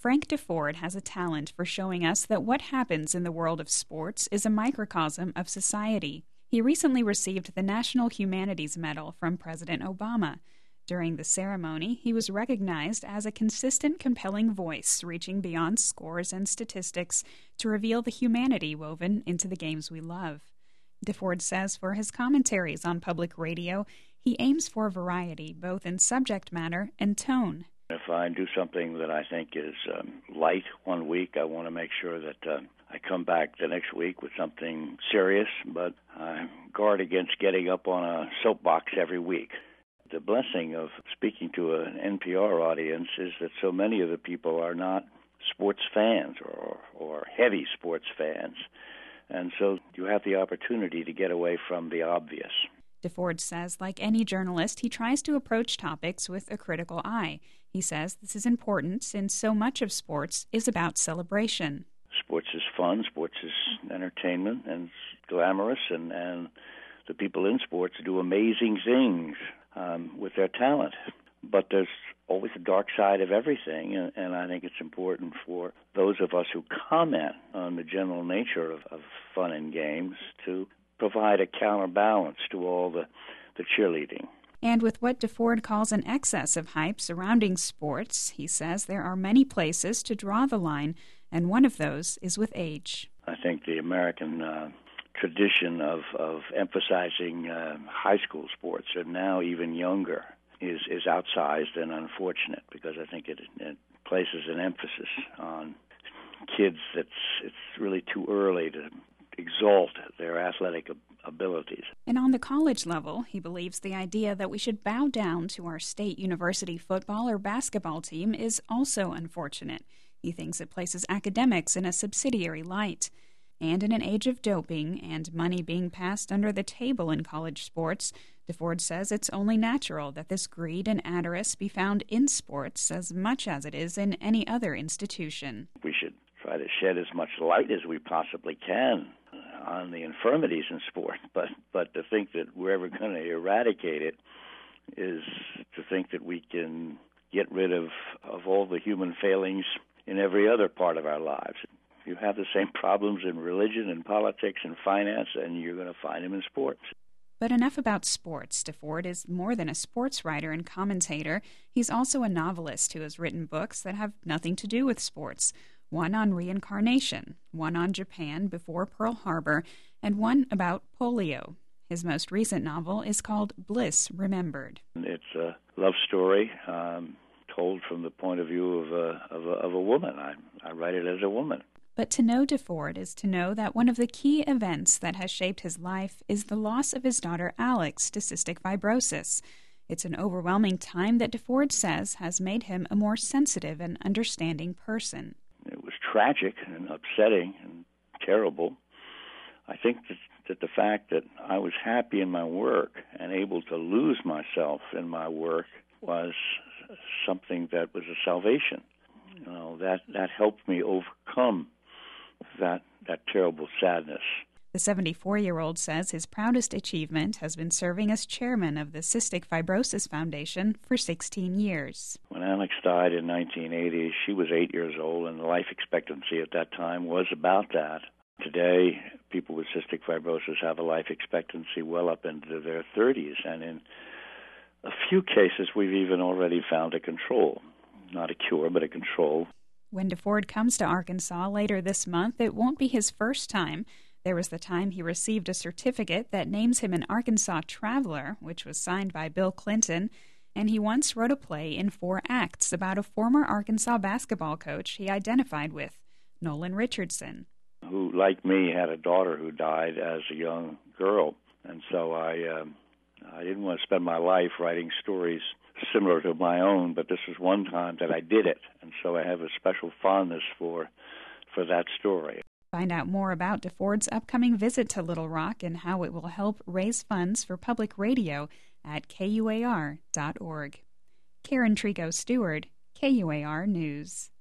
Frank DeFord has a talent for showing us that what happens in the world of sports is a microcosm of society. He recently received the National Humanities Medal from President Obama. During the ceremony, he was recognized as a consistent, compelling voice, reaching beyond scores and statistics to reveal the humanity woven into the games we love. DeFord says for his commentaries on public radio, he aims for variety, both in subject matter and tone. If I do something that I think is light one week, I want to make sure that I come back the next week with something serious, but I guard against getting up on a soapbox every week. The blessing of speaking to an NPR audience is that so many of the people are not sports fans or heavy sports fans, and so you have the opportunity to get away from the obvious. DeFord says, like any journalist, he tries to approach topics with a critical eye. He says this is important since so much of sports is about celebration. Sports is fun, sports is entertainment, and it's glamorous, and the people in sports do amazing things with their talent. But there's always a dark side of everything, and I think it's important for those of us who comment on the general nature of fun and games to provide a counterbalance to all the cheerleading. And with what DeFord calls an excess of hype surrounding sports, he says there are many places to draw the line, and one of those is with age. I think the American tradition of emphasizing high school sports, and now even younger, is outsized and unfortunate, because I think it places an emphasis on kids that's it's really too early to exalt their athletic abilities. And on the college level, he believes the idea that we should bow down to our state university football or basketball team is also unfortunate. He thinks it places academics in a subsidiary light. And in an age of doping and money being passed under the table in college sports, DeFord says it's only natural that this greed and avarice be found in sports as much as it is in any other institution. We should try to shed as much light as we possibly can on the infirmities in sport, but to think that we're ever going to eradicate it is to think that we can get rid of all the human failings in every other part of our lives. You have the same problems in religion and politics and finance, and you're going to find them in sports. But enough about sports. DeFord is more than a sports writer and commentator. He's also a novelist who has written books that have nothing to do with sports. One on reincarnation, one on Japan before Pearl Harbor, and one about polio. His most recent novel is called Bliss Remembered. It's a love story told from the point of view of a woman. I write it as a woman. But to know DeFord is to know that one of the key events that has shaped his life is the loss of his daughter Alex to cystic fibrosis. It's an overwhelming time that DeFord says has made him a more sensitive and understanding person. It was tragic and upsetting and terrible. I think that the fact that I was happy in my work and able to lose myself in my work was something that was a salvation. You know, that helped me overcome that terrible sadness. The 74-year-old says his proudest achievement has been serving as chairman of the Cystic Fibrosis Foundation for 16 years. When Alex died in 1980, she was 8 years old, and the life expectancy at that time was about that. Today, people with cystic fibrosis have a life expectancy well up into their 30s, and in a few cases, we've even already found a control. Not a cure, but a control. When DeFord comes to Arkansas later this month, it won't be his first time. There was the time he received a certificate that names him an Arkansas Traveler, which was signed by Bill Clinton, and he once wrote a play in 4 acts about a former Arkansas basketball coach he identified with, Nolan Richardson. Who, like me, had a daughter who died as a young girl, and so I didn't want to spend my life writing stories similar to my own, but this was one time that I did it, and so I have a special fondness for that story. Find out more about DeFord's upcoming visit to Little Rock and how it will help raise funds for public radio at KUAR.org. Karen Trigo Stewart, KUAR News.